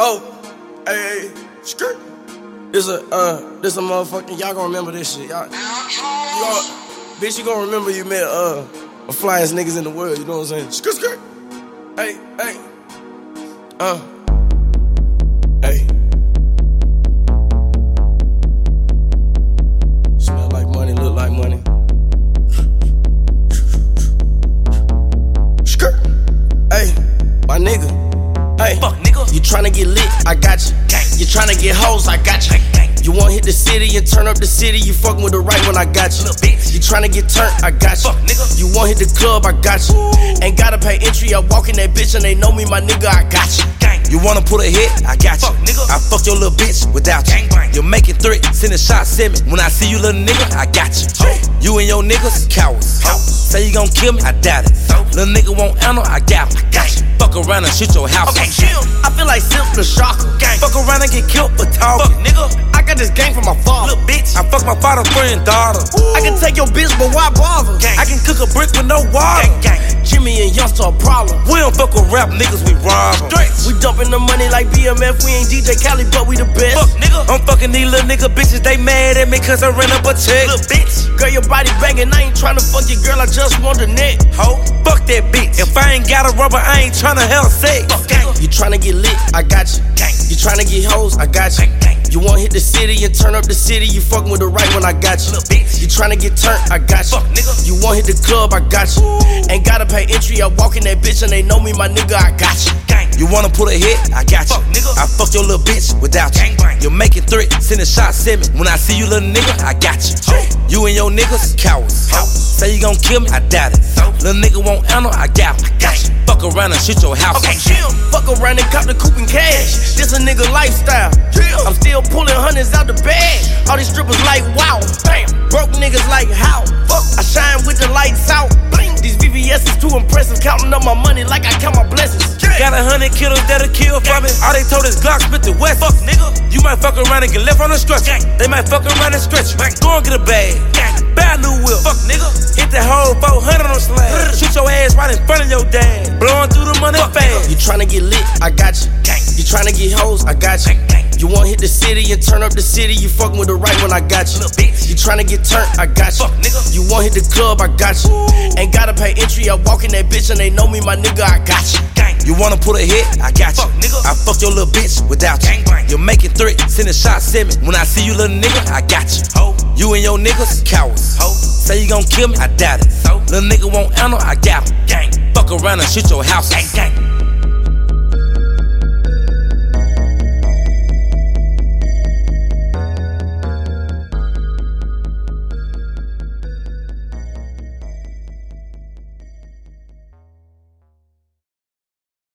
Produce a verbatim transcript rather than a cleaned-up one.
Oh, hey, hey, skirt. This a, uh, this a motherfucking, y'all gonna remember this shit. Y'all, you all, bitch, you gonna remember you met, uh, the flyest niggas in the world, you know what I'm saying? Skirt, skirt. Hey, hey. Uh. Hey. Smell like money, look like money. Skirt. Hey, my nigga. Hey, fuck nigga. You tryna get lit, I got you. Gang. You tryna get hoes, I got you. Gang, gang. You wanna hit the city and turn up the city, you fucking with the right one, I got you. Little bitch. You tryna get turned, I got you. Fuck nigga. You wanna hit the club, I got you. Ain't gotta pay entry, I walk in that bitch and they know me, my nigga, I got you. Gang. You wanna pull a hit? I got you. Fuck nigga. I fuck your little bitch without you. Gang bang. You're making threats, sending shots at me. When I see you, little nigga, I got you. Oh. You and your niggas, cowards. Cowards. Say you gon' kill me, I doubt it. So? Little nigga won't handle, I got him. Got you. Fuck around and shoot your house. Okay, chill. I feel like Simp the Shocker. Gang. Fuck around and get killed for talking. Fuck nigga. I got this gang from my father. Little bitch. I fuck my father, friend, daughter. I can take your bitch, but why bother? Gang. I can cook a brick with no water. Gang, gang. Jimmy and Youngster a problem. We don't fuck with rap niggas, we rob 'em. Stretch. We dumping the money like B M F. We ain't D J Khaled, but we the best. Fuck nigga. I'm fucking these little nigga bitches, they mad at me cause I ran up a check. Little bitch. Girl, your body banging. I ain't tryna fuck your girl, I just want the neck. Ho, fuck that bitch. If I ain't got a rubber, I ain't tryna have sex. Fuck gang. You tryna get lit, I got you. Gang. You tryna get hoes, I got you. Gang, gang. You wanna hit the city and turn up the city, you fucking with the right one, I got you. Little bitch. You tryna get turned, I got you. Fuck nigga. You wanna hit the club, I got you. Ain't gotta pay entry, I walk in that bitch and they know me, my nigga, I got you. Gang. You wanna pull a hit? I got you. Fuck nigga. I fuck your little bitch without you. Gang bang. You're making threats, sending shots at me. When I see you, little nigga, I got you. Oh. You and your niggas, cowards. Cowards. Say you gon' kill me, I doubt it. So? Little nigga won't handle, I got him. Got you. Fuck around and shoot your house. Okay, chill. Fuck around and cop the coupe and cash. This a nigga lifestyle. Yeah. I'm still pulling hundreds out the bag. All these strippers like wow. Bam. Broke niggas like how? Fuck. I shine with the lights out. Bling. These V V S is too impressive. Counting up my money like I count my blessings. Got a hundred killers that'll kill for me. All they told is Glock spit the West. Fuck nigga. You might fuck around and get left on the stretcher. Gang. They might fuck around and stretch you. Gang. Go and get a bag. Gang. Buy a new whip. Fuck nigga. Hit that whole four hundred on slab. Shoot your ass right in front of your dad. Blowing through the money Fuck fast. You tryna get lit, I got you. Gang. You tryna get hoes, I got you. Gang, gang. You wanna hit the city and turn up the city, you fucking with the right one, I got you. Little bitch. You tryna get turned, I got you. Fuck nigga. You wanna hit the club, I got you. Ain't gotta pay entry, I walk in that bitch and they know me, my nigga, I got you. Gang. You wanna pull a hit? I got you. Fuck nigga. I fuck your little bitch without you. Gang bang. You're making threats, sending shots at me. When I see you, little nigga, I got you. Ho. You and your niggas, cowards. Ho. Say you gon' kill me, I doubt it. So? Little nigga won't handle, I got him. Gang. Fuck around and shoot your house. Gang, gang.